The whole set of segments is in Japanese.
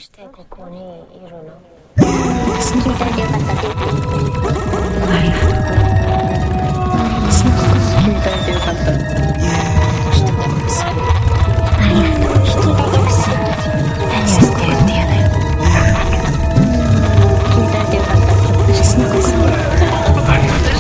してここにいるの？ 聞いたらよかったって言って。 ありがとう。 聞いたらよかった。 一言する。 ありがとう。聞いたらよかった。 何をしてるって言うのよ。 聞いたらよかった。 私の心を。ありがとう。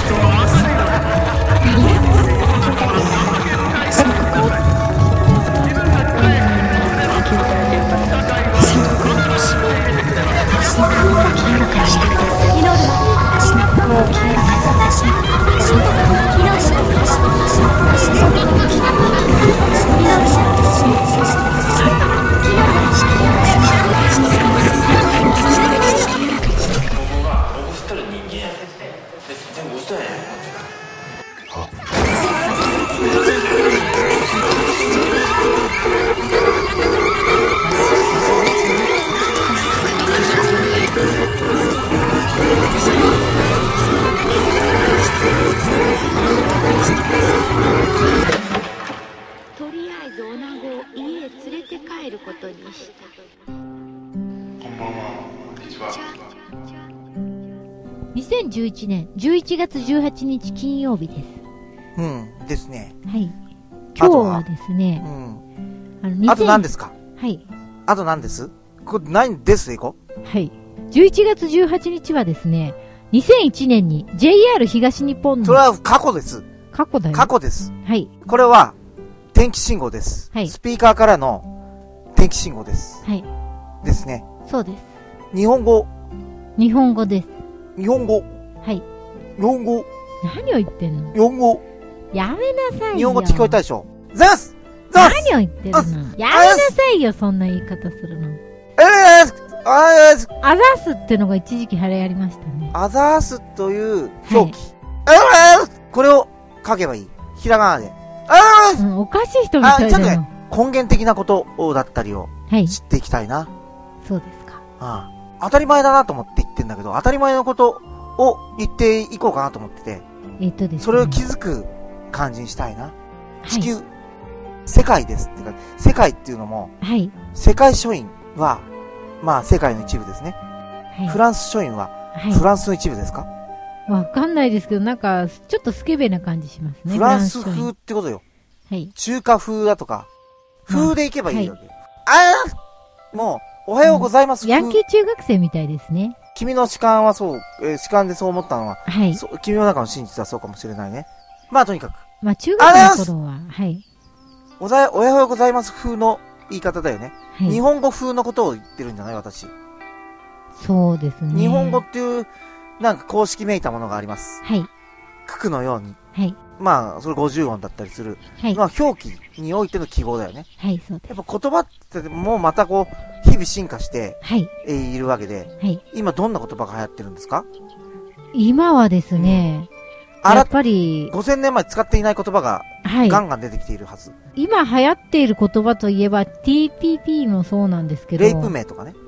とりあえず女子を家へ連れて帰ることにした。 こんばんは。こんにちは。 2011年11月18日金曜日です。 ですね。 はい。今日はですね、 あと何ですか？ はい。 あと何です？これ何ですでいこう？ はい。11月18日はですね、2001年に JR 東日本の。 それは過去です。 過去だよ。 過去です。 はい。 これは、天気信号です。 はい。 スピーカーからの天気信号です。 はい。 ですね。 そうです。 日本語。 日本語です。 日本語。 はい。 日本語。 何を言ってんの？ 日本語。 やめなさいよ。 日本語って聞こえたでしょ？ザースザース何を言ってるの？やめなさいよ、そんな言い方するの。アザースってのが一時期流行りましたね。 アザースという表記。これを書けばいい。ひらがなで。 おかしい人みたいだよ。 ちょっとね、根源的なことだったりを知っていきたいな。 そうですか。 当たり前だなと思って言ってんだけど、当たり前のことを言っていこうかなと思ってて。 ですね。 それを気づく感じにしたいな。地球、世界ですってか、世界っていうのも、世界書院は、まあ世界の一部ですね。フランス書院は、フランスの一部ですか？ わかんないですけど、なんか、ちょっとスケベな感じしますね。 フランス風ってことよ。 はい。 中華風だとか、風でいけばいいわけ。もう、おはようございます。 ヤンキー中学生みたいですね。 君の主観はそう、主観でそう思ったのは、 はい。 君の中の真実はそうかもしれないね。まあとにかく。 まあ中学の頃は、はい。 おはようございます風の言い方だよね。はい。日本語風のことを言ってるんじゃない私。 そうですね。 日本語っていう、なんか公式めいたものがあります。 はい。 九九のように。 はい。 まあ、それ50音だったりする。はい。まあ、表記においての記号だよね。 はい、そうです。 やっぱ言葉ってもうまたこう、日々進化して、 はい。 いるわけで。はい。今どんな言葉が流行ってるんですか？ 今はですね、やっぱり、 5000年前使っていない言葉が、はい。ガンガン出てきているはず。 今流行っている言葉といえば TPP もそうなんですけど。 レイプ名とかね。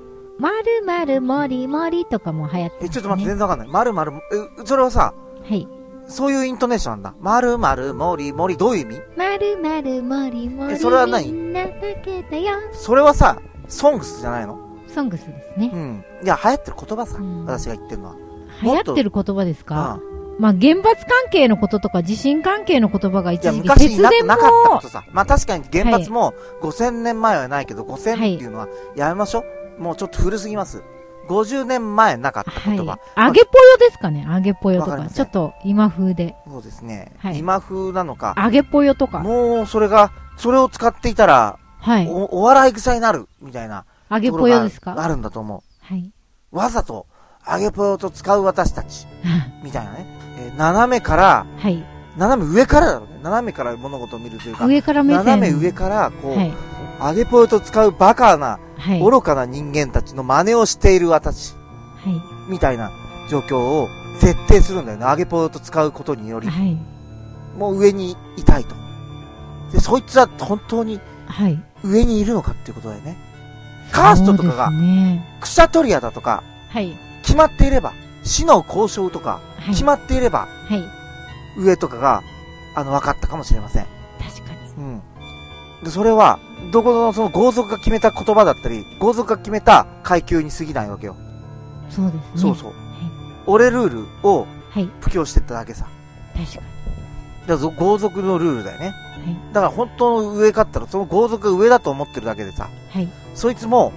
〇〇もりもりとかも流行ってる、ね。 ちょっと待って、全然わかんない。〇〇、それはさ、 はい。 そういうイントネーションなんだ。〇〇もりもり、どういう意味？ 〇〇もりもり。 それは何？ みんなだけだよ。 それはさ、ソングスじゃないの？ ソングスですね。 うん。いや、流行ってる言葉さ。私が言ってるのは。 流行ってる言葉ですか？まあ、原発関係のこととか地震関係の言葉が一時期節電もなかったことさ。まあ確かに原発も5000年前はないけど、5000っていうのはやめましょう。もうちょっと古すぎます。50年前なかった言葉。 揚げぽよですかね？揚げぽよとか。ちょっと今風で。 そうですね。今風なのか。 揚げぽよとか。 もうそれを使っていたら、お笑い草になる、みたいな。 揚げぽよですか？ あるんだと思う。 はい。 わざと、揚げぽよと使う私たち。みたいなね。斜めから、斜め上からだろうね。斜めから物事を見るというか、 上から目線。 斜め上から、こう、揚げぽよと使うバカな、愚かな人間たちの真似をしている私。みたいな状況を設定するんだよね。揚げぽよと使うことにより。もう上にいたいと。で、そいつは本当に、上にいるのかっていうことだよね。カーストとかが、クシャトリアだとか、決まっていれば、死の交渉とか、決まっていれば、上とかが、分かったかもしれません。 確かに。 で、それは、 どこのその豪族が決めた言葉だったり、豪族が決めた階級に過ぎないわけよ。 そうですね。 そうそう。 はい、 俺ルールをはい。 布教してっただけさ。 確かに。 だから豪族のルールだよね。 はい。 だから本当の上かったら、その豪族が上だと思ってるだけでさ。 はい。 そいつも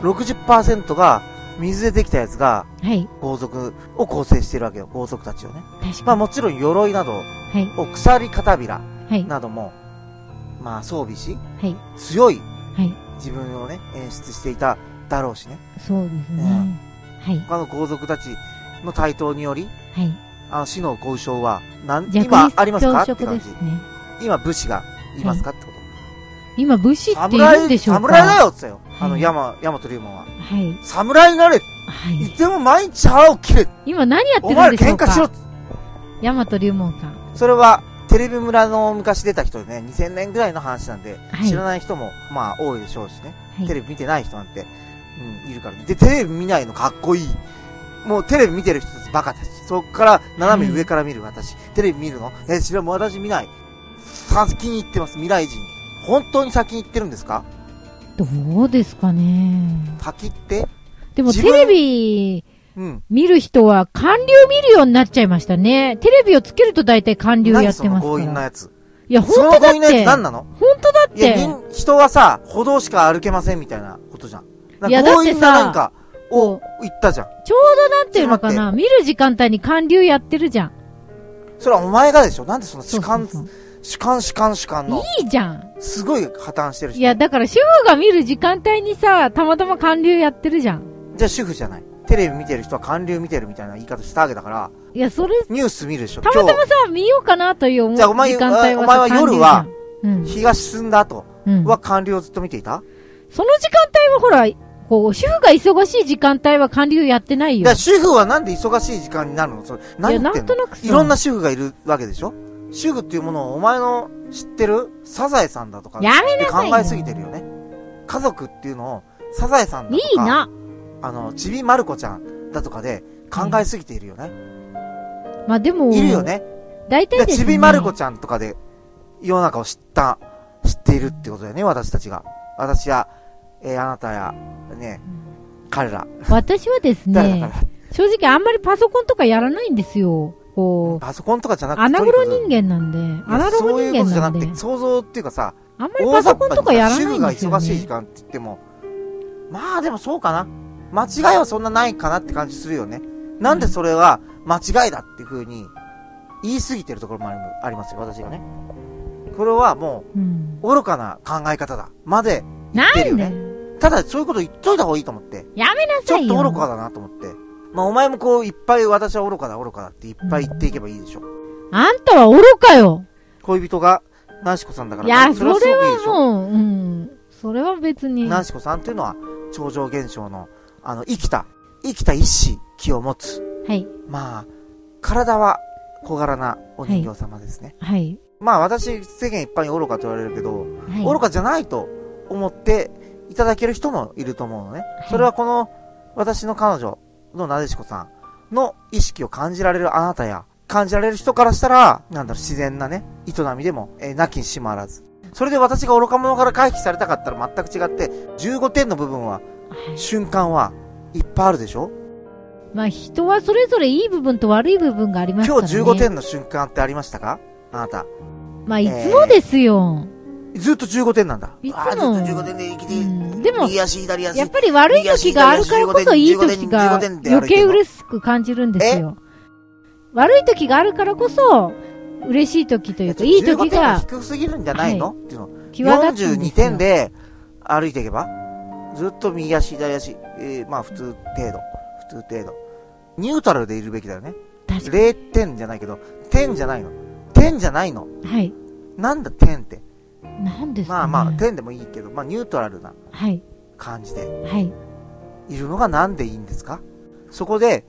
60% が水でできたやつが、 はい。 豪族を構成してるわけよ。豪族たちをね。 確かに。 まあもちろん鎧などはい。 を鎖片びらはい。 なども、まあ装備し、 はい。 強いはい。 自分をね、演出していただろうしね。 そうですね。はい。 他の豪族たちの台頭により、 はい。 死の豪商は逆に今ありますかって朝食感じ。 ですね。 今武士がいますかってこと。 今武士っているんでしょうか。 侍だよって言ったよ。 はい大和龍門は。 はい。 侍になれ。 はいいつでも毎日腹を切れ。 今何やってお前らるんでしょうか。 喧嘩しろ。 大和龍門さん。 それは、テレビ村の昔出た人でね、2000年ぐらいの話なんで、 はい知らない人も、まあ、多いでしょうしね。 はいテレビ見てない人なんて、いるから。で、テレビ見ないのかっこいい。もうテレビ見てる人たちバカたち。そっから斜め上から見る私。テレビ見るの知らん、もう私見ない。先に行ってます、未来人。本当に先に行ってるんですか？ どうですかね。 先ってでもテレビ、 うん。 見る人は韓流見るようになっちゃいましたね。テレビをつけると大体韓流やってますから。 何その強引なやつ。 いや、本その当だっ強引なやつて。 何なの？ 本当だっいや、 て。 人はさ、歩道しか歩けませんみたいなことじゃん。 いや強引なだってさなんか、を言ったじゃん。 ちょうどなんていうのかな。見る時間帯に韓流やってるじゃん。 それはお前がでしょ？なんでその主観そうそう主観の。 いいじゃん。 すごい破綻してるし。 いや、だから主婦が見る時間帯にさ、たまたま韓流やってるじゃん。 じゃあ主婦じゃない。テレビ見てる人は韓流見てるみたいな言い方したわけだから。 いや、それ、 ニュース見るでしょ？ たまたまさ、見ようかなという思うじゃあお前時間帯はさ、 お前は夜はうん、 日が沈んだ後うんは韓流をずっと見ていた？ その時間帯はほら、こう、主婦が忙しい時間帯は韓流やってないよ。 いや、主婦はなんで忙しい時間になるの？それ何言ってんの？ いやなんとなくさいろんな主婦がいるわけでしょ？主婦っていうものをお前の知ってるサザエさんだとかやめなさいよ考えすぎてるよね。家族っていうのをサザエさんだとか、 いいな。 ちびまる子ちゃんだとかで考えすぎているよね。 まあでも、 いるよね。 大体ですね。 ちびまる子ちゃんとかで世の中を知っているってことだよね、私たちが。私や、あなたや、ね、彼ら。 私はですね誰だから、 正直あんまりパソコンとかやらないんですよ。こう、 パソコンとかじゃなくて、 アナログ人間なんで、アナログそういうことじゃ人間なで、 なんくて、想像っていうかさ、 あんまりパソコンとかやらないん主婦がですよ忙しい時ね。 間って言っても、まあでもそうかな。間違いはそんなないかなって感じするよね。なんでそれは間違いだっていう風に言い過ぎてるところもありますよ、私がね。これはもう、愚かな考え方だ。まで言ってるよね。ただそういうこと言っといた方がいいと思って。 やめなちょっさいよ。 と愚かだなと思って。まあお前もこういっぱい私は愚かだっていっぱい言っていけばいいでしょ。 あんたは愚かよ。 恋人がナンシコさんだから。 いや、それすごくいいでしょ。 はもう、それは別に。 ナンシコさんっていうのは超常現象の生きた意志気を持つ。 はい。 まあ体は小柄なお人形様ですね。 はい。 まあ私世間一般に愚かと言われるけど、 はい、 愚かじゃないと思っていただける人もいると思うのね。はい、それはこの私の彼女のなでしこさんの意識を感じられるあなたや感じられる人からしたら、自然なね、営みでも、なきにしもあらず。それで私が愚か者から回避されたかったら全く違って、15点の部分は、瞬間はいっぱいあるでしょ？ まあ人はそれぞれいい部分と悪い部分がありますからね。 今日15点の瞬間ってありましたか？あなた。 まあいつもですよ。 ずっと15点なんだ。 いつも。 ずっと15点で生きて、 でも、 右足左足。 やっぱり悪い時があるからこそいい時が余計嬉しく感じるんですよ。悪い時があるからこそ、嬉しい時というか、いい時が。 15点が低すぎるんじゃないの、はい、っていうの。42点で歩いていけば、ずっと右足左足、まあ普通程度。ニュートラルでいるべきだよね。0点じゃないけど、点じゃないの。 はい。 なんだ点って。 なんですかね。 まあ点でもいいけど、まあニュートラルな感じで、 はい。 いるのがなんでいいんですか？そこで、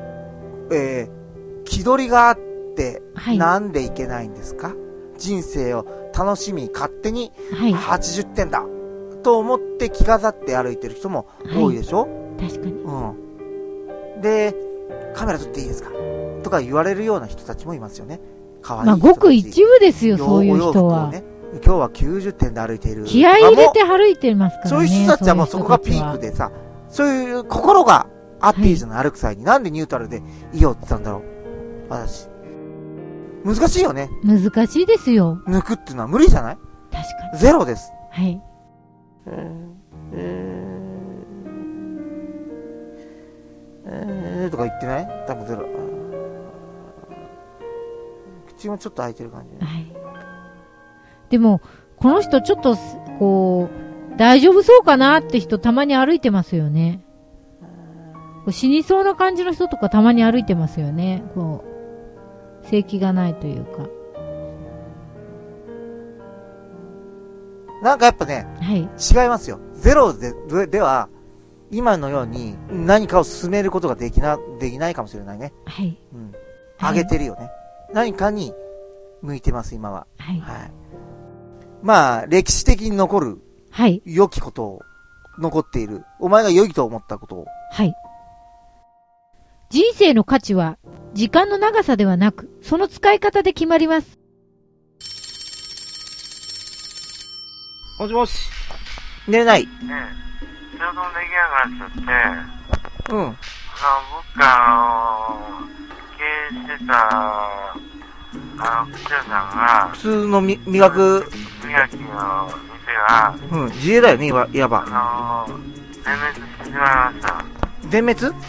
気取りがあって、なんでいけないんですか？人生を楽しみ勝手に80点だと思って着飾って歩いてる人も多いでしょ？ 確かに。 で、カメラ撮っていいですかとか言われるような人たちもいますよね。可愛いまあ、ごく一部ですよ、そういう人は。 ね、 今日は90点で歩いている。 気合い入れて歩いてますからね。 そういう人たちはもうそこがピークでさ、そういう心があっていいじゃない、はい、歩く際に。なんでニュートラルでいいよって言ったんだろう。私。難しいよね。 難しいですよ。 抜くっていうのは無理じゃない？ 確かに。 ゼロです。 はい。 とか言ってない？多分ゼロ。口もちょっと開いてる感じ、ね。 はい。でも、この人ちょっと、こう、大丈夫そうかなって人たまに歩いてますよね。死にそうな感じの人とかたまに歩いてますよね。こう、正気がないというか。 なんかやっぱね、 はい、 違いますよ。ゼロでは、今のように何かを進めることができないかもしれないね。 はい。 うん。上げてるよね。何かに向いてます、今は。 はい。 はい。まあ、歴史的に残る。 はい。 良きことを残っている。お前が良いと思ったことを。 はい。人生の価値は、時間の長さではなく、その使い方で決まります。 もしもし。寝れない。 ねえ、仕事もできなくなっちゃって。 うん。 僕が経営してた、靴屋さんが、 普通の磨きの店が、 うん、自営だよね、いわば。 全滅してしまいました。 全滅？ 全滅です。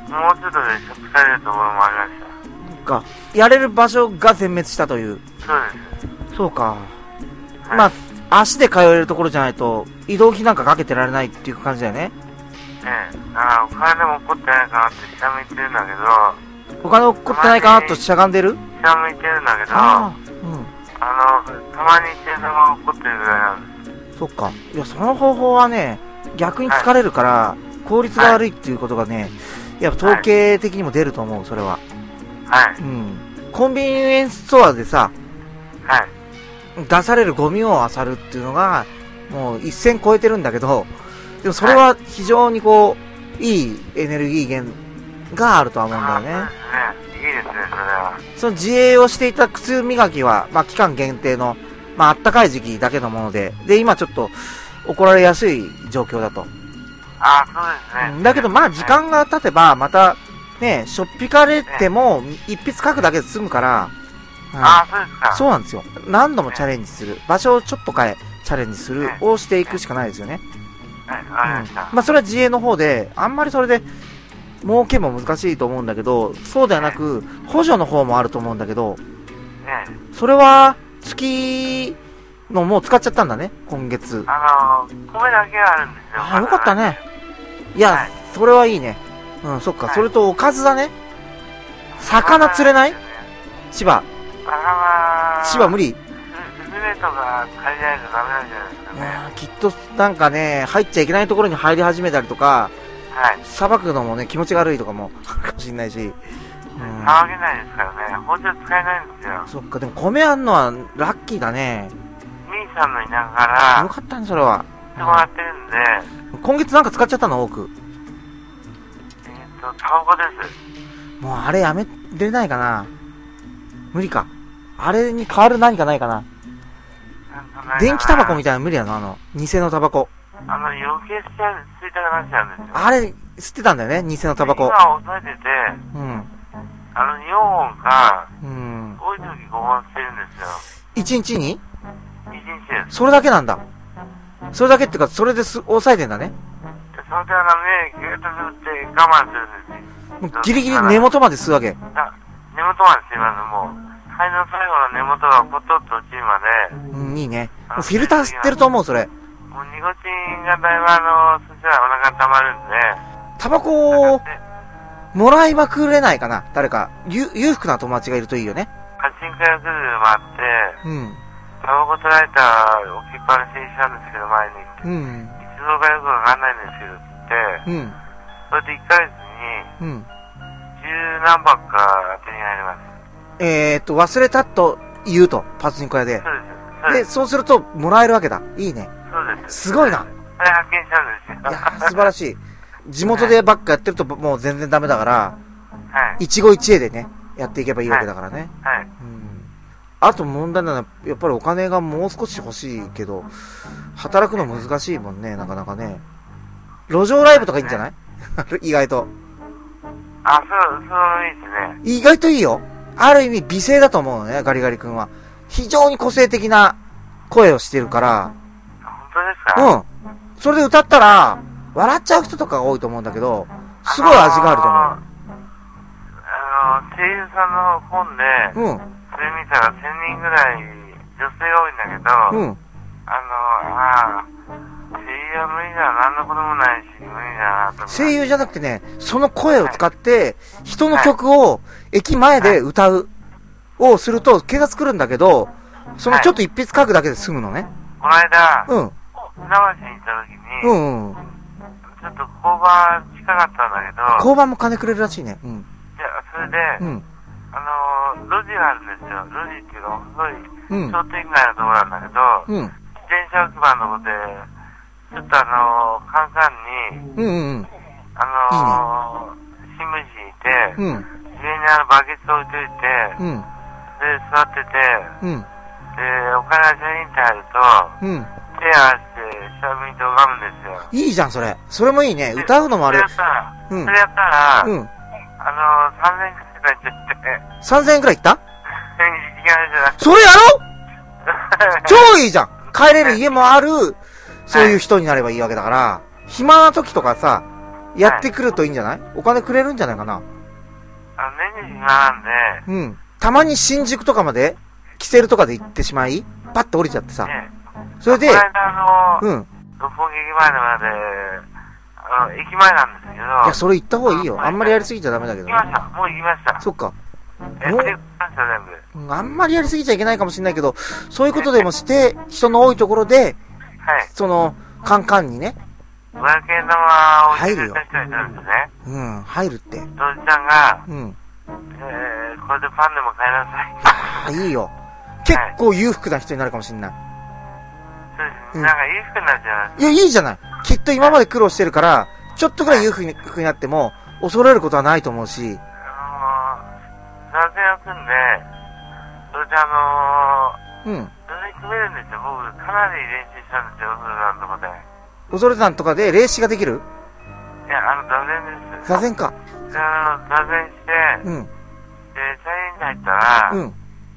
もうちょっとで食されるところもありました。 か。やれる場所が全滅したという。 そうです。 そうか。 はい、 まあ、足で通えるところじゃないと、移動費なんかかけてられないっていう感じだよね。 お金も起こってないかなって下向いてるんだけど、 お金起こってないかなとしゃがんでる？ 下向いてるんだけど、 うん。 たまに生産が起こってるぐらいなんです。 そっか。いや、その方法はね、逆に疲れるから、効率が悪いっていうことがね、やっぱ統計的にも出ると思う、それは。 はい。 うん。コンビニエンスストアでさ、 はい。 出されるゴミを漁るっていうのが、もう一線超えてるんだけど、でもそれは非常にこう、いいエネルギー源があるとは思うんだよね。 そうですね。いいですね、それは。 その自営をしていた靴磨きは、まあ期間限定の、まああったかい時期だけのもので、で、今ちょっと怒られやすい状況だと。 そうですね。 だけどまあ時間が経てば、また、ね、しょっぴかれても、一筆書くだけで済むから、 そうですか。 そうなんですよ。何度もチャレンジする。場所をちょっと変え、チャレンジするをしていくしかないですよね。まあそれは自営の方で、あんまりそれで、儲けも難しいと思うんだけど、そうではなく、補助の方もあると思うんだけど、それは、月のもう使っちゃったんだね、今月。 米だけはあるんですよ。 ああ、よかったね。いや、それはいいね。うん、そっか。それとおかずだね。魚釣れない？千葉無理？ スズメとか借りないとダメなんじゃないですかね。 きっとなんかね、入っちゃいけないところに入り始めたりとか、さばくのもね、気持ちが悪いとかもあるかもしれないし。 騒げないですからね。包丁使えないんですよ。 そっか、でも米あんのはラッキーだね。 ミーさんのいながら、 よかったね、それは。 してもらってるんで。 今月なんか使っちゃったの、多く。 タバコです。 もうあれやめれないかな。無理か。あれに変わる何かないかな。電気タバコみたいなの無理やな、偽のタバコ。 余計吸いたくなっちゃうんですよ。 あれ、吸ってたんだよね、偽のタバコ。 今抑えてて、 うん。 2本が、 うん。 多い時5本吸ってるんですよ。 1日に？ 1日です。 それだけなんだ。それだけっていうか、それで抑えてんだね。 それで目ギュッと吸って我慢するんですよ。 ギリギリ根元まで吸うわけ。 根元まで吸います。もう。肺の最後の根元がポトッと落ちるまで。 うん、いいね。もうフィルター吸ってると思う、それ。 もうニコチンがだいぶそしたらお腹溜まるんで。 タバコを、もらいまくれないかな、誰か。裕福な友達がいるといいよね。 パチンコ屋来るもあって、 うん。 タバコ取られたら置きっぱなしにしたんですけど、前に。 うん。 いつのかよくわかんないんですけど、って。 うん。 それで1ヶ月に、 うん。 10何箱か手に入ります。 忘れたと言うと、パチンコ屋で。 そうです。 で、そうすると、もらえるわけだ。いいね。 そうです。 すごいな。 あれ発見したんですよ。 いやー、素晴らしい。地元でばっかやってるともう全然ダメだから、 はい。 一期一会でね、やっていけばいいわけだからね。 はい。 あと問題なのは、やっぱりお金がもう少し欲しいけど、働くの難しいもんね、なかなかね。路上ライブとかいいんじゃない意外と。 あ、そういいですね。 意外といいよ。ある意味美声だと思うのね、ガリガリ君は。非常に個性的な声をしてるから。 本当ですか？ うん。それで歌ったら、笑っちゃう人とかが多いと思うんだけど、すごい味があると思う。 声優さんの本で、それ見たら1000人ぐらい女性が多いんだけど、声優は無理だ、何のこともないし、無理だなと。 声優じゃなくてね、その声を使って、人の曲を駅前で歌う、をすると、警察来るんだけど、そのちょっと一筆書くだけで済むのね。 この間、 船橋に行った時に、ちょっと交番近かったんだけど、 交番も金くれるらしいね。 いや、それで、路地があるんですよ。路地っていうか、すごい、商店街のところなんだけど、自転車置き場のところで、ちょっとカンカンに、新聞紙にいて、上にバケツ置いといて、で、座ってて、で、お金がチャリンって入ると、手合わせて、下向いて拝むんですよ。 いいじゃん、それ。それもいいね。歌うのもあれ。 それやったら、3000円くらいいっちゃって。 3000円くらいいった？それやろ超いいじゃん。帰れる家もある、そういう人になればいいわけだから、暇な時とかさ、やってくるといいんじゃない？お金くれるんじゃないかな。 年に暇なんで、 たまに新宿とかまで、キセルとかで行ってしまい、パッと降りちゃってさ。それで、 この間六本木駅前まで、駅前なんですけど。 いや、それ行った方がいいよ。あんまりやりすぎちゃダメだけどね。 行きました。もう行きました。 そっか。 あんまりやりすぎちゃいけないかもしれないけど、そういうことでもして、人の多いところで、その、カンカンにね、 500円玉を入れた人がいたんですね。 入るって。 おじちゃんが、これでパンでも買いなさい。 いいよ。結構裕福な人になるかもしれない。 そうですね。なんか裕福になっちゃう。 いや、いいじゃない。きっと今まで苦労してるから、ちょっとぐらい裕福になっても、恐れることはないと思うし。 座禅を組んで、それでそれに組めるんですよ。僕、かなり練習したんですよ、 恐れ山とかで霊視ができる？ いや、座禅です。 座禅か。 座禅して、で、チャリンに入ったら、頭をギューッ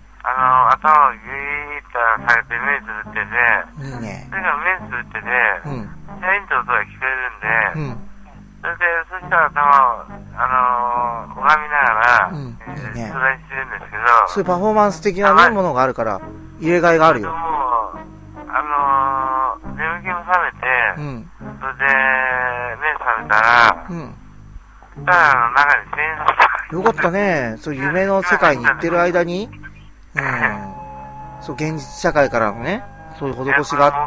と下げて目つぶってて、 いいね。 それから目つぶってて、チャリンって音が聞こえるんで、それで、そしたら頭を、拝みながら、座禅してるんですけど、 そういうパフォーマンス的なね、ものがあるから、入れ替えがあるよ。眠気も覚めて、それで、目覚めたら、中に1000円だった。よかったね。そういう夢の世界に行ってる間に、そう、現実社会からのね、そういう施しがあって、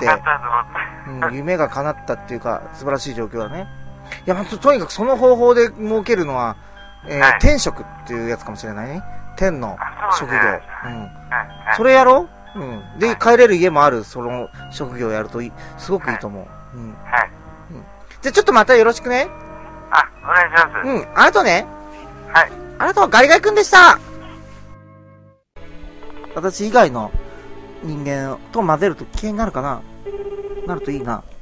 夢が叶ったっていうか、素晴らしい状況だね。いや、とにかくその方法で儲けるのは、天職っていうやつかもしれないね。天の職業。それやろう？で、帰れる家もある、その職業をやるとすごくいいと思う。じゃあちょっとまたよろしくね。 お願いします。 あとね。あなたはガリガリ君でした。私以外の人間と混ぜると危険になるかな？なるといいな。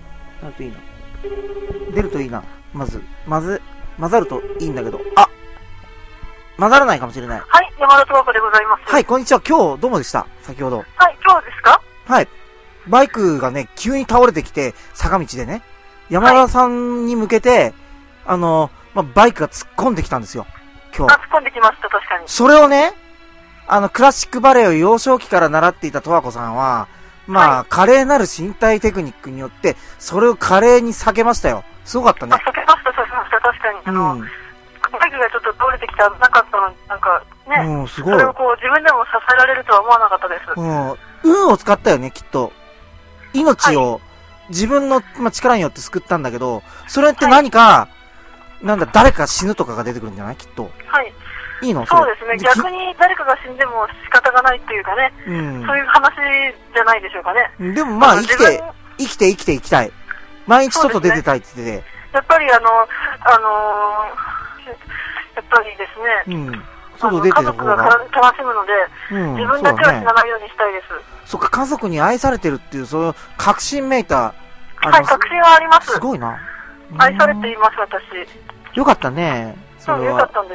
出るといいな。混ざるといいんだけど。混ざらないかもしれない。 はい、山田十和子でございます。 はい、こんにちは。今日どうもでした。先ほど。 はい、今日ですか？ はい。バイクがね、急に倒れてきて、坂道でね、山田さんに向けて、バイクが突っ込んできたんですよ。今日。 突っ込んできました、確かに。 それをね、クラシックバレエを幼少期から習っていた十和子さんは、華麗なる身体テクニックによって、それを華麗に避けましたよ。すごかったね。 避けました、確かに。バイクがちょっと倒れてきたなかったのに、なんかね、 すごい。 それを自分でも支えられるとは思わなかったです。 運を使ったよね、きっと。命を自分の力によって救ったんだけど、それって何か、誰か死ぬとかが出てくるんじゃない？きっと。 はい。 いいの？ そうですね。逆に誰かが死んでも仕方がないっていうかね、そういう話じゃないでしょうかね。 でも生きていきたい。毎日外出てたいって言ってて。 やっぱりやっぱりですね。 外出てる方が。 家族が楽しむので、自分だけは死なないようにしたいです。 そっか、家族に愛されてるっていう、そういう確信めいた。 はい、確信はあります。 すごいな。 愛されています、私。 よかったね。 そう、よかったんです。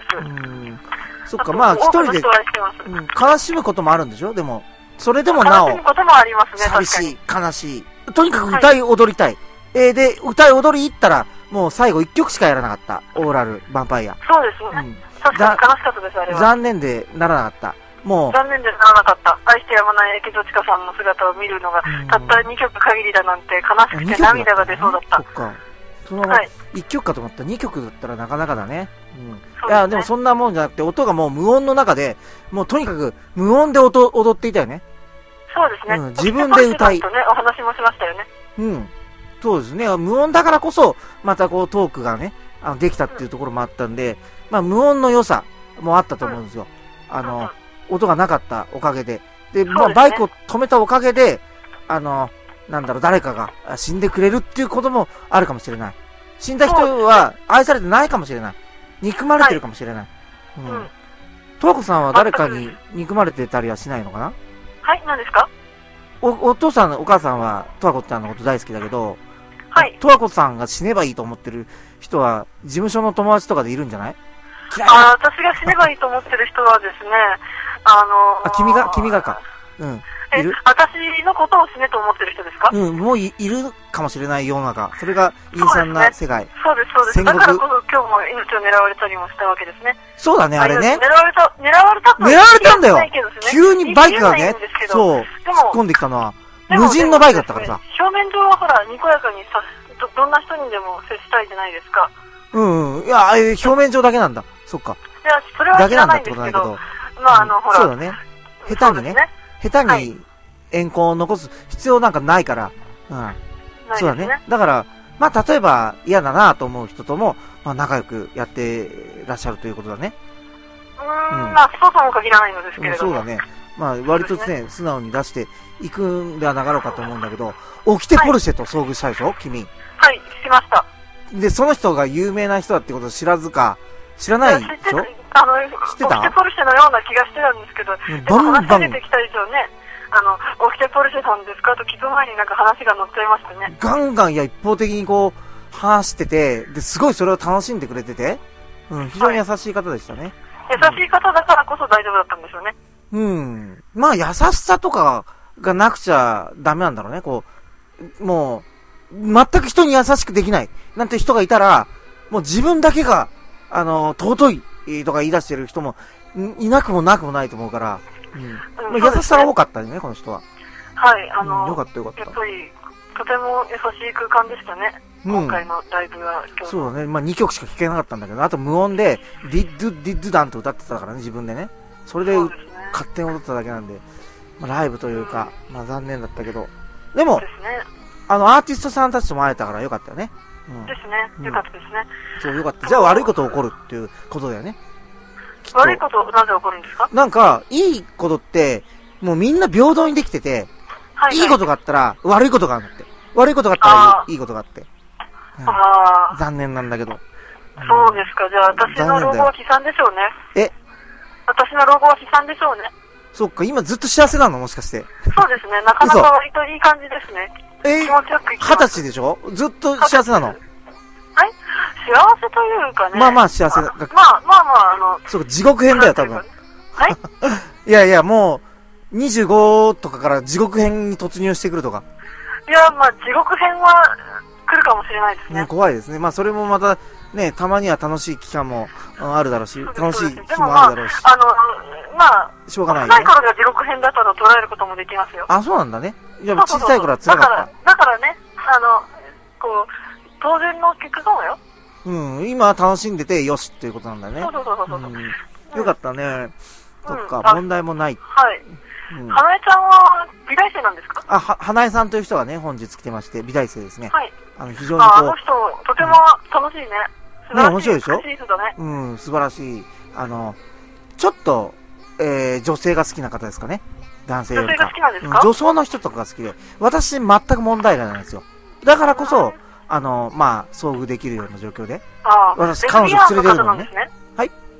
そっか、まあ、一人で、悲しむこともあるんでしょでも、それでもなお、 悲しむこともありますね、 寂しい、悲しい。とにかく歌い踊りたい。で、歌い踊り行ったら、もう最後一曲しかやらなかった。オーラル、ヴァンパイア。 そうですね。確かに悲しかったです、あれは。 残念でならなかった。もう。 残念でならなかった。愛してやまない駅戸千佳さんの姿を見るのが、たった2曲限りだなんて悲しくて涙が出そうだった。 そっか。その、1曲かと思ったら2曲だったらなかなかだね。いや、でもそんなもんじゃなくて、音がもう無音の中で、もうとにかく無音で踊っていたよね。 そうですね。 自分で歌い。 お話もしましたよね。 そうですね。無音だからこそ、またこうトークがね、できたっていうところもあったんで、まあ無音の良さもあったと思うんですよ。音がなかったおかげで。で、まあバイクを止めたおかげで、なんだろう、誰かが死んでくれるっていうこともあるかもしれない。死んだ人は愛されてないかもしれない。憎まれてるかもしれない。トワコさんは誰かに憎まれてたりはしないのかな？ はい、何ですか？ お父さん、お母さんはトワコちゃんのこと大好きだけど、 はい。 トワコさんが死ねばいいと思ってる人は、事務所の友達とかでいるんじゃない？ 私が死ねばいいと思ってる人はですね、 君がか。 私のことを死ねと思ってる人ですか？ もういるかもしれない世の中。それが陰惨な世界。 そうです。だからこそ今日も命を狙われたりもしたわけですね。 そうだね、あれね。 狙われたんだよ。急にバイクがね、そう、突っ込んできたのは、無人のバイクだったからさ。 表面上はほら、にこやかにどんな人にでも接したいじゃないですか。 いや、表面上だけなんだ。そっか。 いや、それは知らないんですけど。まあ、ほら。 そうだね。下手に怨恨を残す必要なんかないから。そうだね。だから、まあ、例えば嫌だなと思う人とも、まあ、仲良くやってらっしゃるということだね。 まあ、そうとも限らないのですけれどそうだね。まあ、割とね、素直に出していくんではなかろうかと思うんだけど、オキテポルシェと遭遇したでしょ、君。 はい、しました。 で、その人が有名な人だってことを知らずか、知らないでしょ？知ってた？オキテポルシェのような気がしてたんですけど、でも話が出てきた以上ね、オキテポルシェさんですかと聞く前になんか話が乗っちゃいましたね。 ガンガン、いや、一方的にこう、話してて、で、すごいそれを楽しんでくれてて、非常に優しい方でしたね。 優しい方だからこそ大丈夫だったんでしょうね。 まあ、優しさとかがなくちゃダメなんだろうね。こう、もう、全く人に優しくできない。なんて人がいたら、もう自分だけが、尊いとか言い出してる人も、いなくもなくもないと思うから、優しさが多かったよね、この人は。 はい、 よかったよかった。 やっぱり、とても優しい空間でしたね。今回のライブは今日。 そうだね。まあ2曲しか聴けなかったんだけど、あと無音で、ディッドダンと歌ってたからね、自分でね。それで、勝手に踊っただけなんで、まあライブというか、まあ残念だったけど。でも、アーティストさんたちとも会えたからよかったよね。 ですね。よかったですね。 そう、よかった。じゃあ悪いこと起こるっていうことだよね。 悪いことなぜ起こるんですか？ なんか、いいことって、もうみんな平等にできてて、いいことがあったら悪いことがあるって。悪いことがあったらいいことがあって。残念なんだけど。 そうですか。じゃあ私の老後は悲惨でしょうね。私の老後は悲惨でしょうね。 そっか、今ずっと幸せなのもしかして。 そうですね。なかなか割といい感じですね。気持ちよく生きてます。 20歳でしょ？ずっと幸せなの？ はい？幸せというかね。 まあまあ幸せだ。 まあ、 そうか、地獄編だよ、多分。 はいいやいや、もう、25とかから地獄編に突入してくるとか。 いや、まあ、地獄編は来るかもしれないですね。 怖いですね。まあ、それもまた、ね、たまには楽しい期間もあるだろうし、楽しい日もあるだろうし。 まあ、 しょうがないね。 小さい頃が地獄編だったと捉えることもできますよ。 あ、そうなんだね。いや、小さい頃は辛かった。 だからね、こう、当然の結果かもよ。 今は楽しんでてよしっていうことなんだね。 そう。 よかったね。そっか、問題もない。 はい。花江ちゃんは美大生なんですか？ 花江さんという人がね、本日来てまして、美大生ですね。 はい。 非常にこう。 あの人、とても楽しいね。 ね、面白いでしょ？素晴らしい。ちょっと、女性が好きな方ですかね。男性よりか。 女性が好きなんですか？ 女装の人とかが好きで。私、全く問題がないんですよ。だからこそ、まあ、遭遇できるような状況で。私、彼女連れてるのね。はい。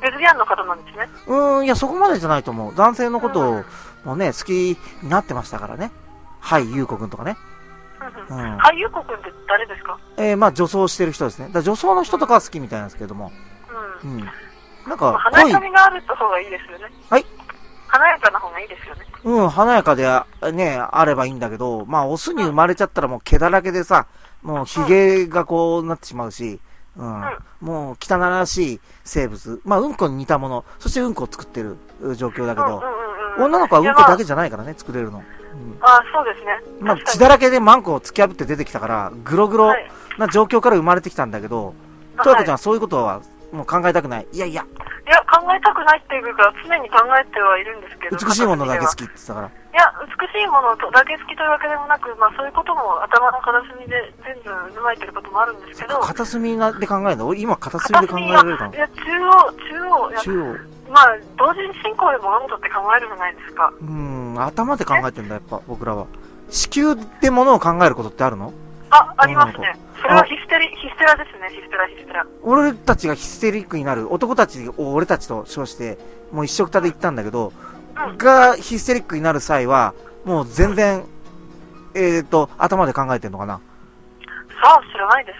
レズビアンの方なんですね。 いや、そこまでじゃないと思う。男性のこともね、好きになってましたからね。はい、ゆうこくんとかね。 はい、ゆうこくんって誰ですか？ まあ、女装してる人ですね。だから女装の人とかは好きみたいなんですけども。なんか、 華やかみがある方がいいですよね。 はい。 華やかな方がいいですよね。 華やかでね、あればいいんだけど、まあ、オスに生まれちゃったらもう毛だらけでさ、もう髭がこうなってしまうし、もう汚らしい生物。まあ、うんこに似たもの。そしてうんこを作ってる状況だけど、女の子はうんこだけじゃないからね、作れるの。 そうですね。 まあ、血だらけでマンコを突き破って出てきたから、グログロな状況から生まれてきたんだけど、とやこちゃんはそういうことはもう考えたくない。いや、 考えたくないっていうか、常に考えてはいるんですけど。 美しいものだけ好きって言ってたから。 いや、美しいものだけ好きというわけでもなく、まあそういうことも頭の片隅で全部踏まえてることもあるんですけど。 片隅で考えるの？今片隅で考えられるかな？ いや、中央。まあ、同時進行で物事って考えるじゃないですか。 頭で考えてんだ、やっぱ、僕らは。子宮で物を考えることってあるの？ ありますね。それはヒステラですね、ヒステラ。 俺たちがヒステリックになる、男たちを俺たちと称して、もう一緒くたで言ったんだけど、がヒステリックになる際は、もう全然、頭で考えてんのかな？ 知らないです。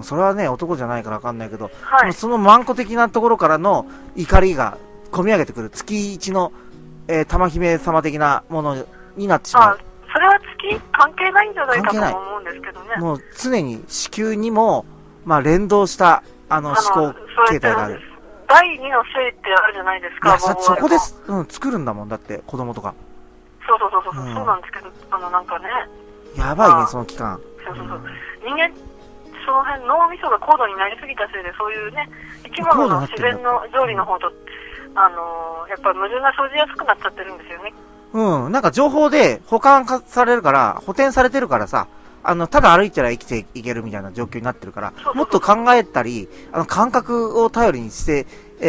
それはね、男じゃないからわかんないけど、そのマンコ的なところからの怒りが込み上げてくる。月一の、玉姫様的なものになってしまう。 それは月関係ないんじゃないかと思うんですけどね。 もう常に子宮にも、まあ連動した、思考形態がある。 第二の性ってあるじゃないですか。いや、 そこで、作るんだもん。だって、子供とか。 そうなんですけど、なんかね。 やばいね、その期間。 人間、その辺、脳みそが高度になりすぎたせいで、そういうね、生き物の自然の条理の方と、やっぱ矛盾が生じやすくなっちゃってるんですよね。 なんか情報で保管されるから、補填されてるからさ、ただ歩いてら生きていけるみたいな状況になってるから、もっと考えたり、感覚を頼りにして、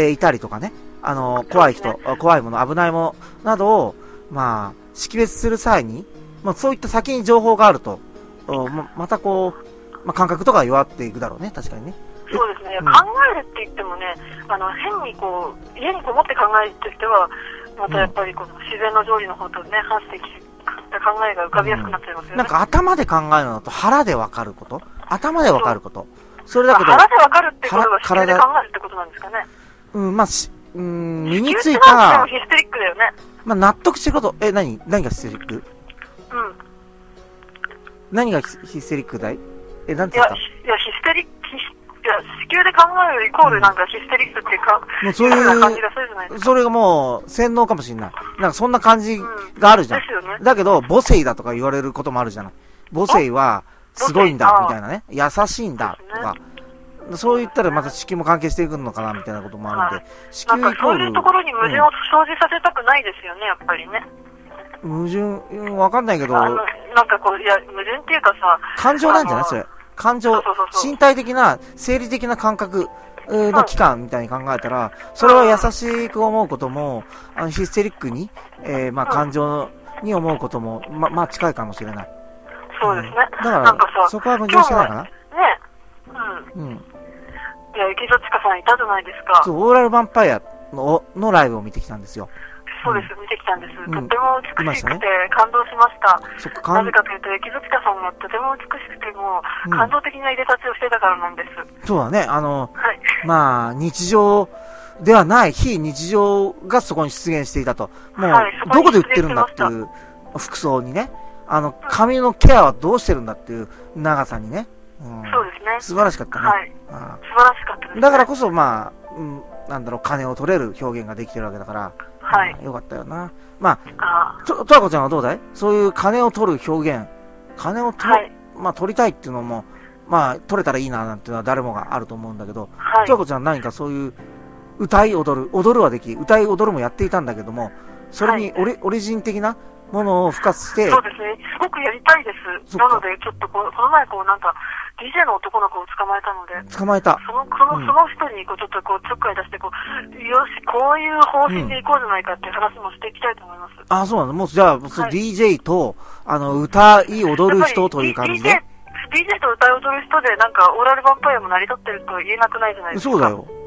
いたりとかね、怖い人、怖いもの、危ないものなどを、まあ、識別する際に、まあそういった先に情報があると、またこう、まあ感覚とか弱っていくだろうね、確かにね。 そうですね、考えるって言ってもね、変にこう、家にこもって考えてきては、またやっぱりこの自然の条理の方とね、反してきた考えが浮かびやすくなっちゃいますよね。 なんか頭で考えるのと腹でわかること、頭でわかること。それだけど、 腹でわかるってことが子宮で考えるってことなんですかね。 まあ、身についた。 でもヒステリックだよね。 まあ納得してること、何がヒステリック？何がヒステリックだい？なんて言った？ いや、ヒステリック、子宮で考えるイコールなんかヒステリックっていうか、 もうそういう感じがするじゃないですか。それがもう洗脳かもしれない。なんかそんな感じがあるじゃん。ですよね。だけど母性だとか言われることもあるじゃない。母性はすごいんだみたいなね、優しいんだとか、そう言ったらまた子宮も関係してくるのかなみたいなこともあるんで、 子宮イコールそういうところに矛盾を生じさせたくないですよね、やっぱりね。 矛盾、わかんないけど、 なんかこう、いや、矛盾っていうかさ、 感情なんじゃないそれ。感情、身体的な、生理的な感覚の期間みたいに考えたら、それは優しく思うことも、ヒステリックに、まあ感情に思うことも、まあ近いかもしれない。 そうですね。 だから、そこは矛盾してないかな。ね。 いや、池田千佳さんいたじゃないですか。 そう、オーラルヴァンパイアのライブを見てきたんですよ。 そうです、見てきたんです。とても美しくて感動しました。なぜかというと、池田千佳さんがとても美しくても、感動的な入れ立ちをしてたからなんです。 そうだね、まあ、日常ではない非日常がそこに出現していたと。もう、どこで売ってるんだっていう服装にね、髪のケアはどうしてるんだっていう長さにね。 そうですね。 素晴らしかったね。 はい。素晴らしかったです。 だからこそ、まあ、なんだろう、金を取れる表現ができてるわけだから、 はい。 よかったよな。まあ、とわこちゃんはどうだい？そういう金を取る表現、金をまあ、取りたいっていうのも、まあ、取れたらいいななんていうのは誰もがあると思うんだけど、とわこちゃん何かそういう、歌い踊るはでき、歌い踊るもやっていたんだけども、それにオリジン的なものを付加して、 そうですね。すごくやりたいです。なので、ちょっとこの前なんか、DJ の男の子を捕まえたので。 捕まえた。 その人にちょっとちょっかい出して、よし、こういう方針でいこうじゃないかっていう話もしていきたいと思います。 あ、そうなの？もう、じゃあ、DJ と、歌い踊る人という感じで。 DJ と歌い踊る人で、なんか、オーラルヴァンパイアも成り立ってると言えなくないじゃないですか。 そうだよ。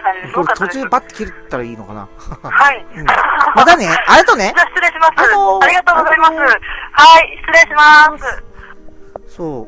な感じです。 これ途中バッて切ったらいいのかな。 はい。 またね、ありがとうね。 じゃあ失礼します。ありがとうございます。はい、失礼します。 そう。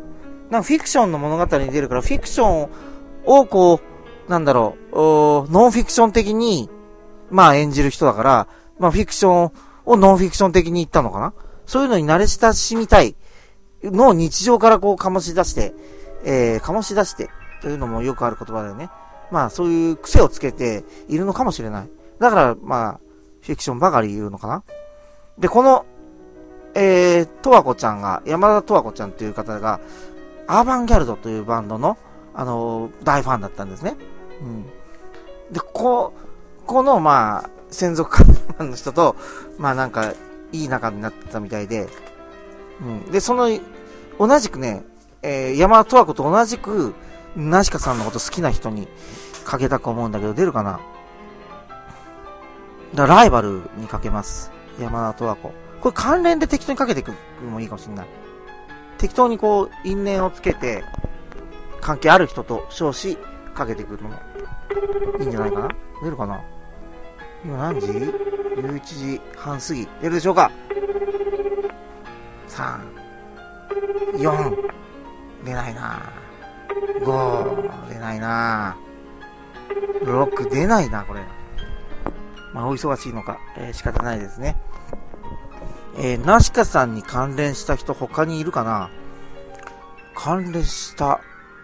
なんかフィクションの物語に出るから、フィクションをこう、なんだろう、ノンフィクション的に、まあ演じる人だから、まあフィクションをノンフィクション的に言ったのかな。そういうのに慣れ親しみたいのを日常からこう醸し出して、というのもよくある言葉だよね。まあそういう癖をつけているのかもしれない。だからまあ、フィクションばかり言うのかな。で、この、とわこちゃんが、山田とわこちゃんという方が、アーバンギャルドというバンドの、大ファンだったんですね。うん。で、この、まあ、専属カメラマンの人と、まあなんか、いい仲になってたみたいで、うん。で、同じくね、山田とわこと同じく、ナシカさんのこと好きな人にかけたと思うんだけど、出るかな？ライバルにかけます。山田とわこ。 これ関連で適当にかけていくのもいいかもしれない。適当にこう、因縁をつけて、関係ある人と称し、かけていくのも、いいんじゃないかな。出るかな。今何時 ?11 時半過ぎ。出るでしょうか。3、4、出ないな。5、出ないな。6、出ないな、これ。まあ、お忙しいのか、仕方ないですね。ナシカさんに関連した人他にいるかな。関連した。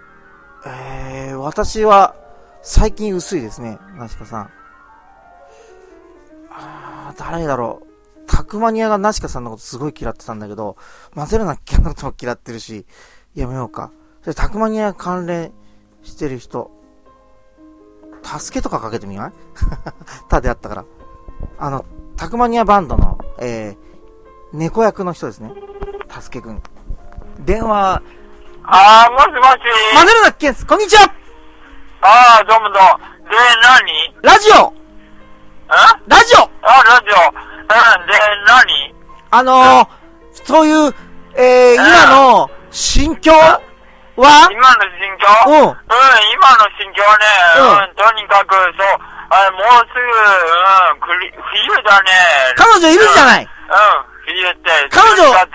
私は最近薄いですね、ナシカさん。誰だろう。タクマニアがナシカさんのことすごい嫌ってたんだけど、混ぜるなきゃのことも嫌ってるし、やめようか。それタクマニア関連してる人、助けとかかけてみない他であったから。タクマニアバンドの、猫役の人ですね。たすけくん。電話。 もしもし。 マネルナッケンス、こんにちは。 どうもどうも。で、何？ ラジオ。ラジオ。 ラジオ。で、何？ そういう、今の心境は？ 今の心境？今の心境はね、とにかく、そう、もうすぐ、冬だね。 彼女いるじゃない。 冬って、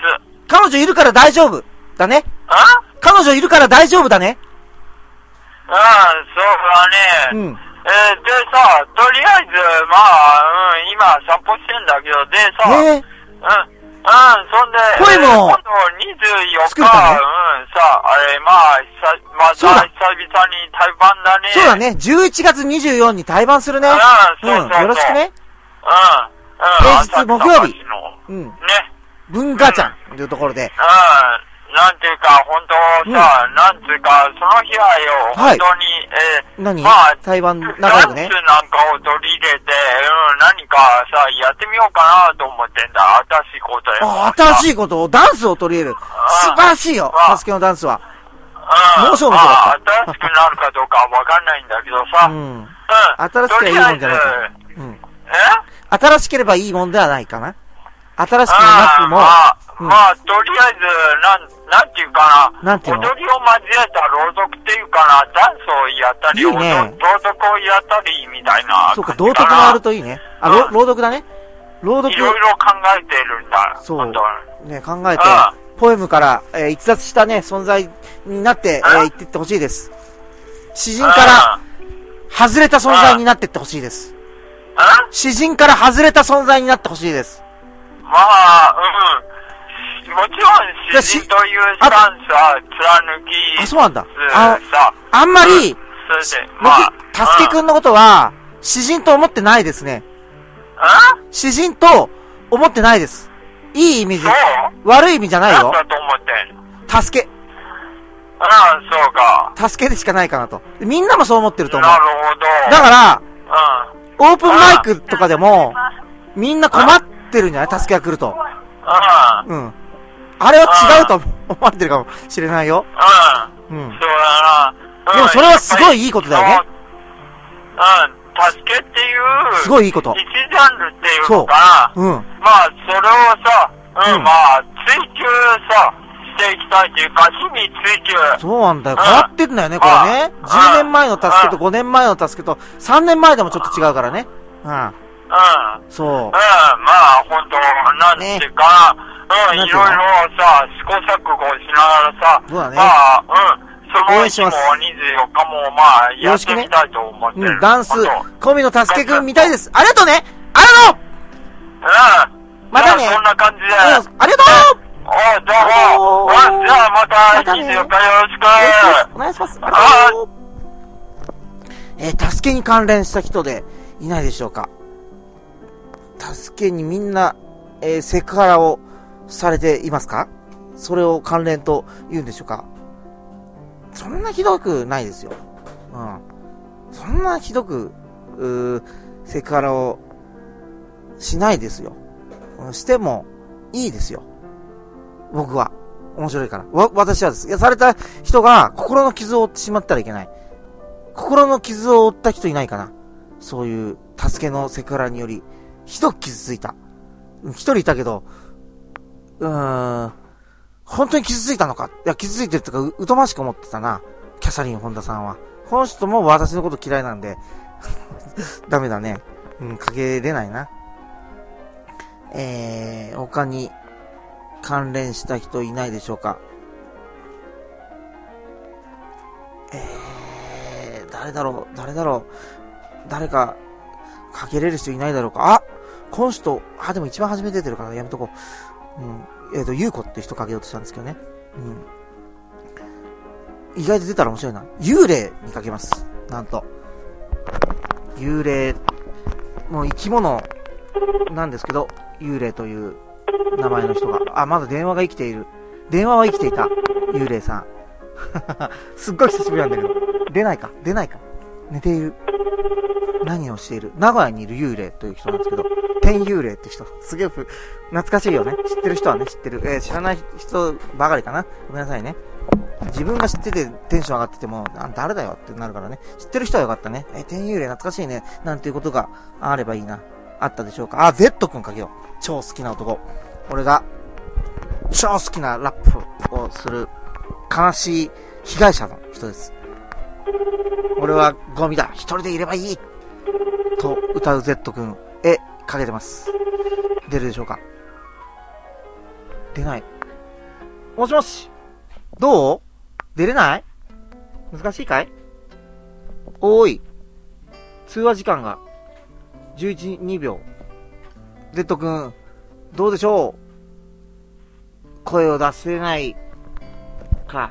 彼女いるから大丈夫だね。彼女いるから大丈夫だね。 そうだね。でさ、とりあえず、まあ、今散歩してんだけど、でさ、そんで、 声も、 今度24日、また久々に対バンだね。 そうだね。11月24に対バンするね。よろしくね。平日木曜日。ね。文化ちゃんというところで。 なんていうか、本当さ、なんていうか、その日はよ、本当に、 対バン仲良くね。 ダンスなんかを取り入れて、何かさ、やってみようかなと思ってんだ。新しいことよ。 新しいことを、ダンスを取り入れる。素晴らしいよ、サスケのダンスは。もうそうだった。新しくなるかどうかわかんないんだけどさ。 新しければいいもんじゃないか。新しければいいもんではないかな。新しくなくも。 とりあえず、なんていうかな。踊りを交えた朗読っていうかな。ダンスをやったり、朗読をやったり、みたいな。 そうか、道徳があるといいね。朗読だね。朗読。 いろいろ考えてるんだ。 そう。ね、考えて、ポエムから、逸脱したね、存在になって、言ってってほしいです。詩人から、外れた存在になってってほしいです。詩人から外れた存在になってほしいです。 もちろん、詩人というスタンスは貫き。 そうなんだ。あんまり、僕、たすけくんのことは、詩人と思ってないですね。詩人と思ってないです。いい意味で。悪い意味じゃないよ。 なんだと思ってんの？ たすけ。 そうか。 たすけでしかないかなと。みんなもそう思ってると思う。 なるほど。 だから、オープンマイクとかでも、みんな困ってるんじゃない？たすけが来ると。あれは違うと思われてるかもしれないよ。 そうだな。 でもそれはすごいいいことだよね。 助けっていう、 すごいいいこと。 一ジャンルっていうのかな。まあ、それをさ、追求さ、していきたいっていうか、日々追求。 そうなんだよ。変わってんだよね、これね。10年前の助けと5年前の助けと、3年前でもちょっと違うからね。そう。 まあ、本当なんていうかな。いろいろさ、試行錯誤しながらさ、 そうだね。 その日も24日もまあ、やってみたいと思ってる。 ダンス、コミのたすけくん見たいです。ありがとうね。ありがとう。またね。 そんな感じで。 ありがとう。 どうも。じゃあまた24日よろしく。 お願いします。たすけに関連した人でいないでしょうか。たすけにみんな、セクハラをされていますか？それを関連と言うんでしょうか？そんなひどくないですよ。そんなひどく、セクハラをしないですよ。してもいいですよ。僕は。面白いから。私はです。された人が心の傷を負ってしまったらいけない。心の傷を負った人いないかな。そういう、助けのセクハラにより、ひどく傷ついた。一人いたけど、 本当に傷ついたのか。いや、傷ついてるってか、疎ましく思ってたな。キャサリン・本田さんは。この人も私のこと嫌いなんで、ダメだね。かけれないな。他に関連した人いないでしょうか。誰だろう。誰か、かけれる人いないだろうか。この人、でも一番初め出てるからやめとこう。ゆうこって人かけようとしたんですけどね。意外と出たら面白いな。幽霊にかけます。なんと。幽霊、もう生き物なんですけど、幽霊という名前の人が。まだ電話が生きている。電話は生きていた。幽霊さん。すっごい久しぶりなんだけど。出ないか。寝ている。何をしている。名古屋にいる幽霊という人なんですけど、天幽霊って人。すげえ懐かしいよね。知ってる人はね、知ってる。知らない人ばかりかな。ごめんなさいね。自分が知っててテンション上がってても、誰だよってなるからね。知ってる人はよかったね。天幽霊懐かしいね。なんていうことがあればいいな。あったでしょうか。Z 君かけよう。超好きな男。俺が、超好きなラップをする、悲しい被害者の人です。俺はゴミだ。一人でいればいいと歌う Z 君へかけてます。出るでしょうか。出ない。もしもし。どう？出れない？難しいかい？おーい。通話時間が11、2秒。Z 君、どうでしょう？声を出せないか。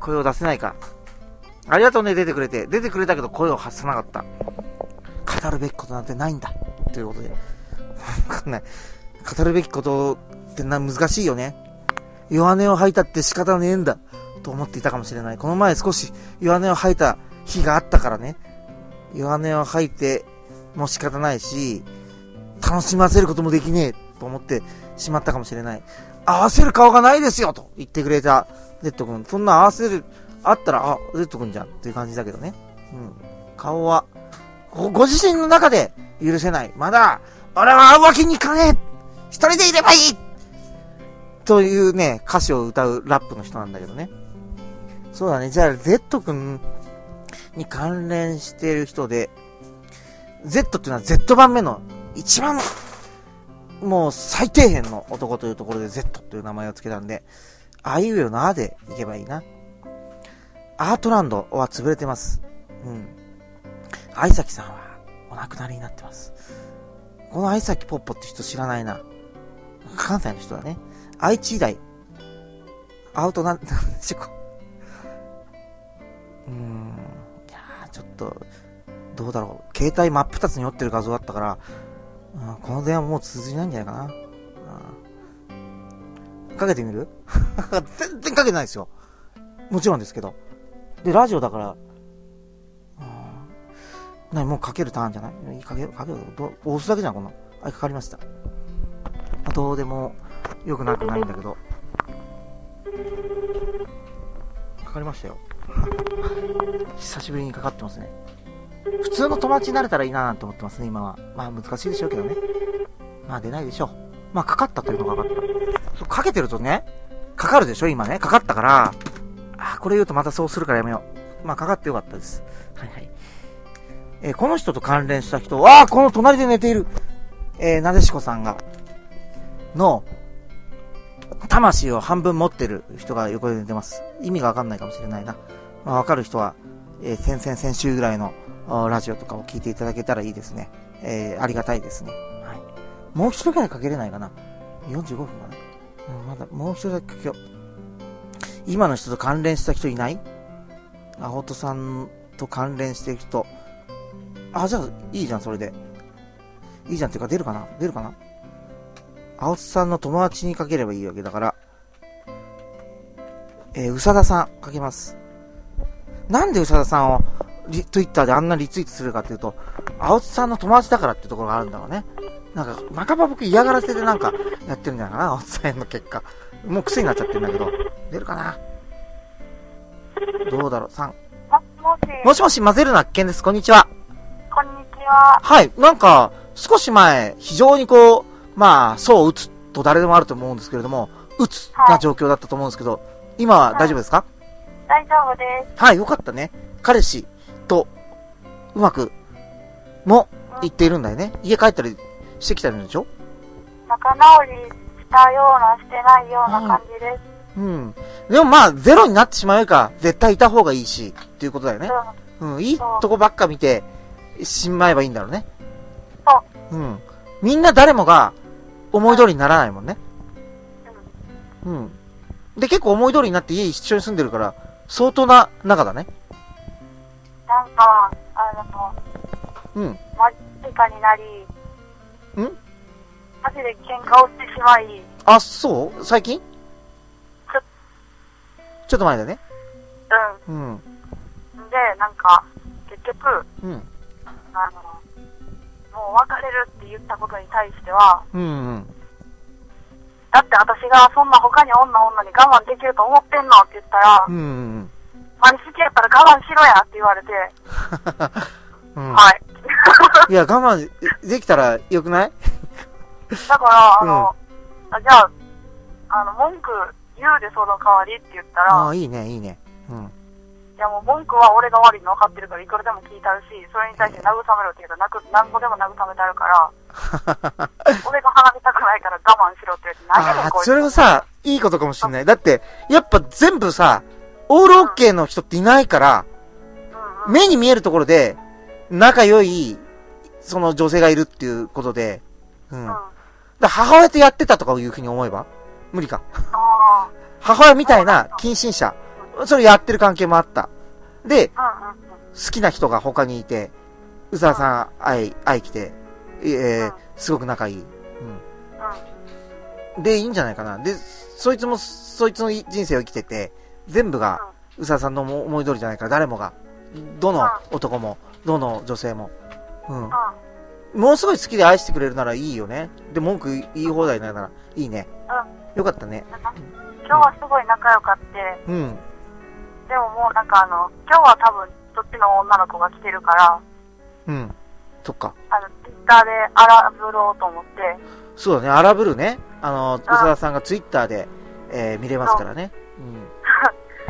ありがとうね、出てくれたけど声を発さなかった。語るべきことなんてないんだ。ということで。わかんない。語るべきことって難しいよね。弱音を吐いたって仕方ねえんだ。と思っていたかもしれない。この前少し弱音を吐いた日があったからね。弱音を吐いても仕方ないし、楽しませることもできねえ。と思ってしまったかもしれない。合わせる顔がないですよと言ってくれた Z 君。そんな合わせる、あったら、Z 君じゃんっていう感じだけどね。顔は、ご自身の中で許せない。まだ、俺は会うわけにいかねえ！一人でいればいい！というね、歌詞を歌うラップの人なんだけどね。そうだね。じゃあ、Z 君に関連している人で、Z っていうのは Z 番目の一番、もう最底辺の男というところで Z という名前を付けたんで、あいうえおのあでいけばいいな。アートランドは潰れてます。愛崎さんはお亡くなりになってます。この愛崎ポッポって人知らないな。関西の人だね。愛知医大。アウトなんでしょう。いやー、ちょっと、どうだろう。携帯真っ二つに折ってる画像だったから、この電話もう続いないんじゃないかな。かけてみる？全然かけてないですよ。もちろんですけど。で、ラジオだから、もうかけるターンじゃない？かける押すだけじゃん、この。かかりました。どうでもよくなくないんだけど。かかりましたよ。久しぶりにかかってますね。普通の友達になれたらいいななんて思ってますね、今は。まあ難しいでしょうけどね。まあ出ないでしょう。まあかかったというのが分かった。かけてるとね、かかるでしょ今ね。かかったから、これ言うとまたそうするからやめよう。まあかかってよかったです。はいはい。この人と関連した人、この隣で寝ている、なでしこさんの、魂を半分持ってる人が横で寝てます。意味がわかんないかもしれないな。まあわかる人は、先週ぐらいのラジオとかを聞いていただけたらいいですね。ありがたいですね。はい。もう一人くらいかけれないかな。45分かな。まだ、もう一人だけかけよう。今の人と関連した人いない？アホトさんと関連してる人。じゃあ、いいじゃん、それで。いいじゃんっていうか、出るかなアホトさんの友達にかければいいわけだから。うさださん、かけます。なんでうさださんを、Twitter であんなリツイートするかっていうと、アホトさんの友達だからっていうところがあるんだろうね。なんか、半ば僕嫌がらせでなんか、やってるんじゃないかな、アホトさんの結果。もう癖になっちゃってるんだけど。出るかな？どうだろう？ 3。もしもし、混ぜるな危険です。こんにちは。 こんにちは。 はい。なんか、少し前、非常にこう、そう打つと誰でもあると思うんですけれども、 鬱な状況だったと思うんですけど、今は大丈夫ですか？ 大丈夫です。 はい、よかったね。彼氏とうまくも言っているんだよね。家帰ったりしてきたんでしょ？ 仲直りしたような、してないような感じです。 うん。でもまあ、ゼロになってしまうか、絶対いた方がいいし、っていうことだよね。うん。いいとこばっか見てしまえばいいんだろうね。 そう。 うん。みんな誰もが思い通りにならないもんね。うん。で、結構思い通りになって家一緒に住んでるから、相当な仲だね。 なんか、 うん。 マジかになり、マジで喧嘩をしてしまい。 あ、そう最近？ちょっと前だね。 うん。 うん。 で、なんか、結局、 うん。 もう別れるって言ったことに対しては、 うんうん。 だって私がそんな他に女に我慢できると思ってんのって言ったら、 うんうん。 まに好きやったら我慢しろやって言われて、 うん、 はい。 いや、我慢できたらよくない？ だから、じゃあ、文句言うでその代わりって言ったら、 ああ、いいね、いいね。うん。 いやもう文句は俺が悪いの分かってるからいくらでも聞いたるし、それに対して慰めろって言うと何個でも慰めてあるから、俺が離れたくないから我慢しろって言って何やねんこいつ。 それもさ、いいことかもしんない。だって、やっぱ全部さ、オールオッケーの人っていないから、目に見えるところで、仲良い、その女性がいるっていうことで、うん。だ母親とやってたとかいうふうに思えば無理か。母親みたいな近親者、それやってる関係もあった。で、好きな人が他にいて、宇佐さん会い来て、すごく仲いい。うん。で、いいんじゃないかな。で、そいつの人生を生きてて、全部が宇佐さんの思い通りじゃないから、誰もが、どの男も、どの女性も。うん。ものすごい好きで愛してくれるならいいよね。で、文句言い放題ならいいね。よかったね。 今日はすごい仲良かって、 うん。 でももうなんか今日は多分そっちの女の子が来てるから、 うん。そっか。 ツイッターで荒ぶろうと思って。 そうだね、荒ぶるね。宇佐田さんがツイッターで、見れますからね。うん。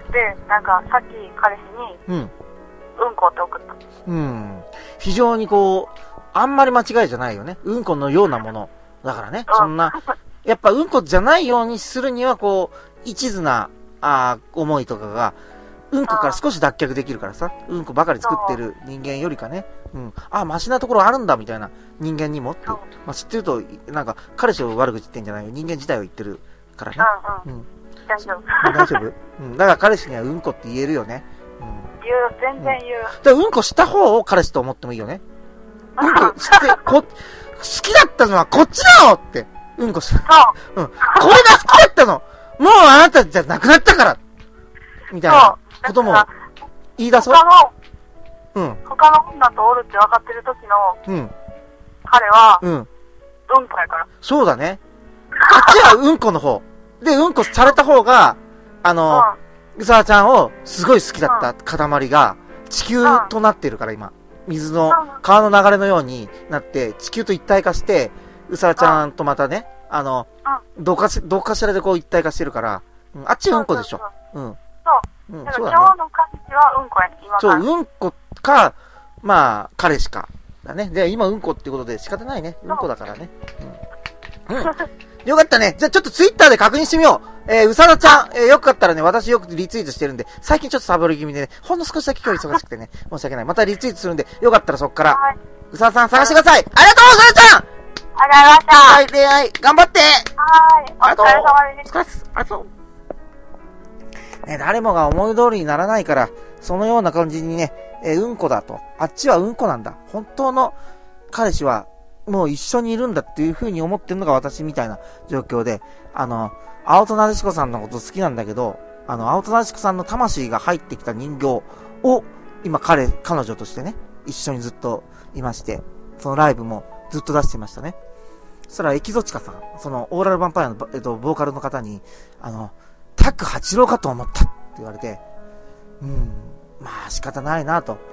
で、なんかさっき彼氏に、うんこって送った。 うん。非常にこう、あんまり間違いじゃないよね。うんこのようなもの。だからね、そんな、やっぱうんこじゃないようにするには、こう、一途な、思いとかが、うんこから少し脱却できるからさ、うんこばかり作ってる人間よりかね、うん、マシなところあるんだみたいな人間にもって、まあ、知ってると、なんか、彼氏を悪口言ってんじゃないよ。人間自体を言ってるからね。 うん。大丈夫。 大丈夫？うん。だから彼氏にはうんこって言えるよね。 うん。言う、全然言う。 だからうんこした方を彼氏と思ってもいいよね。うんこして、好きだったのはこっちだよって。うんこした。そう。うん。これが好きだったの。もうあなたじゃなくなったから。みたいなことも言い出そう。 他の女とおるって分かってる時の、彼は、うんこやから。 そうだね。あっちはうんこの方。で、うんこされた方が、宇佐ちゃんをすごい好きだった塊が地球となってるから今。水の、川の流れのようになって、地球と一体化して、宇佐ちゃんとまたね、どっかしらでこう一体化してるから、あっちはうんこでしょ。うん。 そう。だから今日の感じはうんこやね、今そう、うんこか、まあ、彼氏か。だね。で、今うんこってことで仕方ないね。うんこだからね。うん。よかったね。じゃあちょっとツイッターで確認してみよう。うさだちゃん、よかったらね、私よくリツイートしてるんで、最近ちょっとサボり気味でね、ほんの少しだけ今日忙しくてね、申し訳ない。またリツイートするんで、よかったらそっから、うさださん探してください。ありがとう、うさだちゃん。 ありがとうございました。 はい、恋愛、頑張って。 お疲れ様です。 ありがとう。ね、誰もが思い通りにならないから、そのような感じにね、うんこだと。あっちはうんこなんだ。本当の彼氏は、もう一緒にいるんだっていう風に思ってるのが私みたいな状況で、青戸なでしこさんのこと好きなんだけど、青戸なでしこさんの魂が入ってきた人形を、今彼女としてね、一緒にずっといまして、そのライブもずっと出してましたね。そしたらエキゾチカさん、そのオーラルヴァンパイアの、ボーカルの方に、タック八郎かと思ったって言われて、まあ仕方ないなと。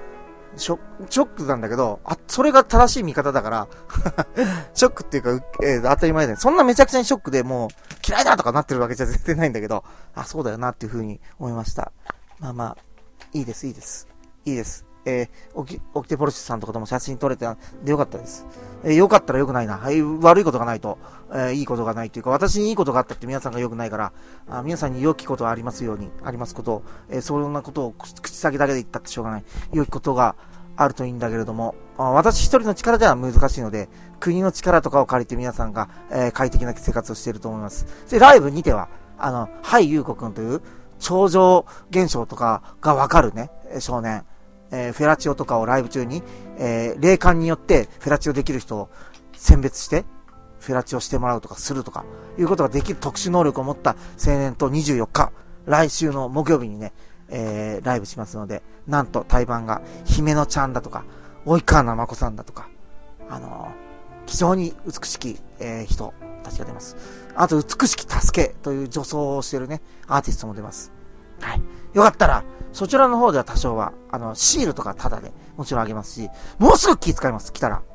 ショックなんだけど、それが正しい見方だから、ショックっていうか、当たり前だよ。そんなめちゃくちゃにショックでもう、嫌いだとかなってるわけじゃ絶対ないんだけど、そうだよなっていう風に思いました。まあ、いいです。オキテポルシェさんとかとも写真撮れて、でよかったです。よかったらよくないな。悪いことがないと、いいことがないというか、私にいいことがあったって皆さんが良くないから、皆さんに良きことがありますように、ありますことを、そんなことを口先だけで言ったってしょうがない。良きことがあるといいんだけれども、私一人の力では難しいので、国の力とかを借りて皆さんが、快適な生活をしていると思います。で、ライブにては、優子くんという、超常現象とかがわかるね、少年。フェラチオとかをライブ中に、霊感によってフェラチオできる人を選別して、フェラチオしてもらうとかするとか、いうことができる特殊能力を持った青年と24日、来週の木曜日にね、ライブしますので、なんと対バンが、姫野ちゃんだとか、及川なまこさんだとか、非常に美しき、人たちが出ます。あと、美しき助けという女装をしているね、アーティストも出ます。はい。よかったら、そちらの方では多少は、シールとかタダでもちろんあげますし、もうすぐ気遣います、来たら。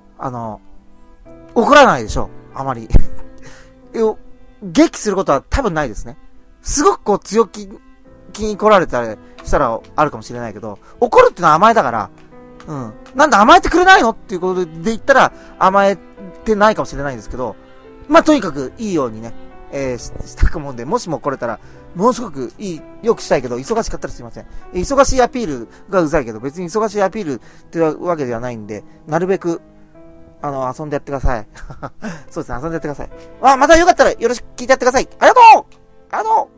怒らないでしょ、あまり。激することは多分ないですね。すごく強気に来られたりしたらあるかもしれないけど、怒るってのは甘えだから、なんで甘えてくれないのっていうことで言ったら甘えてないかもしれないんですけど、とにかくいいようにね、したくもんで、もしも来れたら、ものすごくよくしたいけど、忙しかったらすいません。忙しいアピールがうざいけど、別に忙しいアピールってわけではないんで、なるべく、遊んでやってください。そうですね、遊んでやってください。またよかったらよろしく聞いてやってください。ありがとう